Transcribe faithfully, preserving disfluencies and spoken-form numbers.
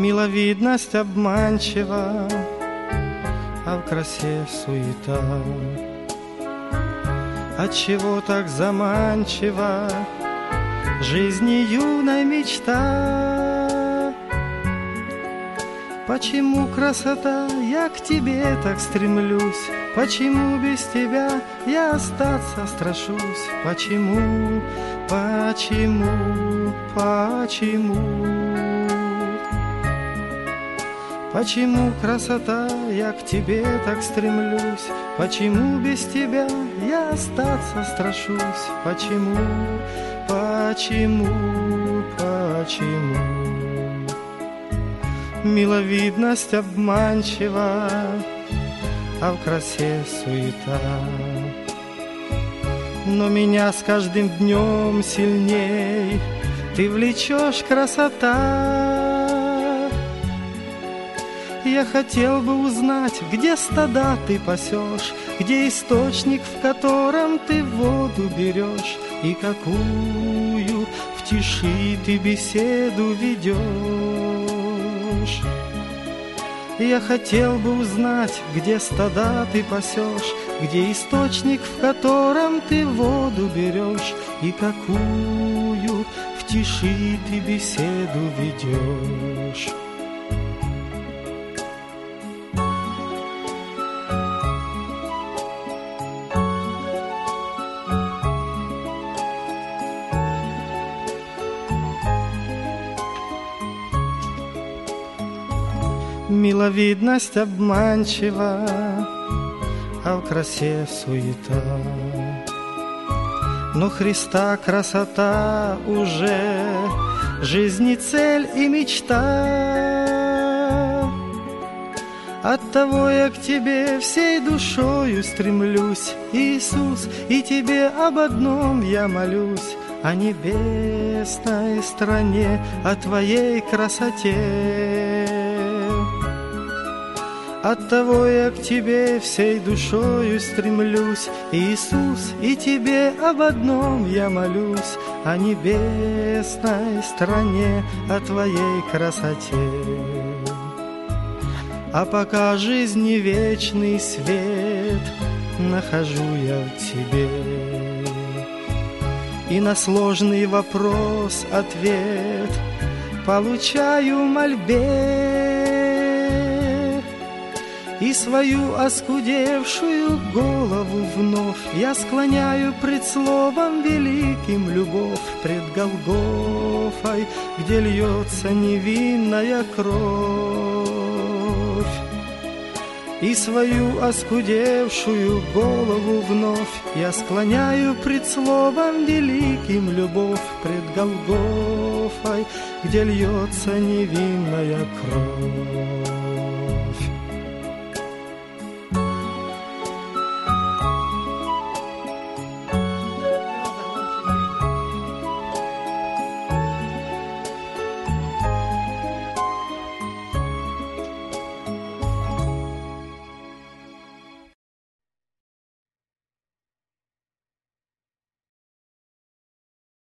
Миловидность обманчива, а в красе суета. Отчего так заманчива жизни юная мечта? Почему, красота, я к тебе так стремлюсь? Почему без тебя я остаться страшусь? Почему, почему, почему? Почему, красота, я к тебе так стремлюсь? Почему без тебя я остаться страшусь? Почему, почему, почему? Миловидность обманчива, а в красе суета. Но меня с каждым днем сильней ты влечешь, красота. Я хотел бы узнать, где стада ты пасешь, где источник, в котором ты воду берешь, и какую в тиши ты беседу ведешь. Я хотел бы узнать, где стада ты пасешь, где источник, в котором ты воду берешь, и какую в тиши ты беседу ведешь. Миловидность обманчива, а в красе суета. Но Христа красота уже жизни цель и мечта. Оттого я к тебе всей душою стремлюсь, Иисус, и тебе об одном я молюсь, о небесной стране, о твоей красоте. Оттого я к тебе всей душою стремлюсь, Иисус, и тебе об одном я молюсь, о небесной стране, о твоей красоте. А пока жизни вечный свет нахожу я в тебе, и на сложный вопрос ответ получаю в мольбе. И свою оскудевшую голову вновь я склоняю пред словом великим любовь, пред Голгофой, где льется невинная кровь. И свою оскудевшую голову вновь я склоняю пред словом великим любовь, пред Голгофой, где льется невинная кровь.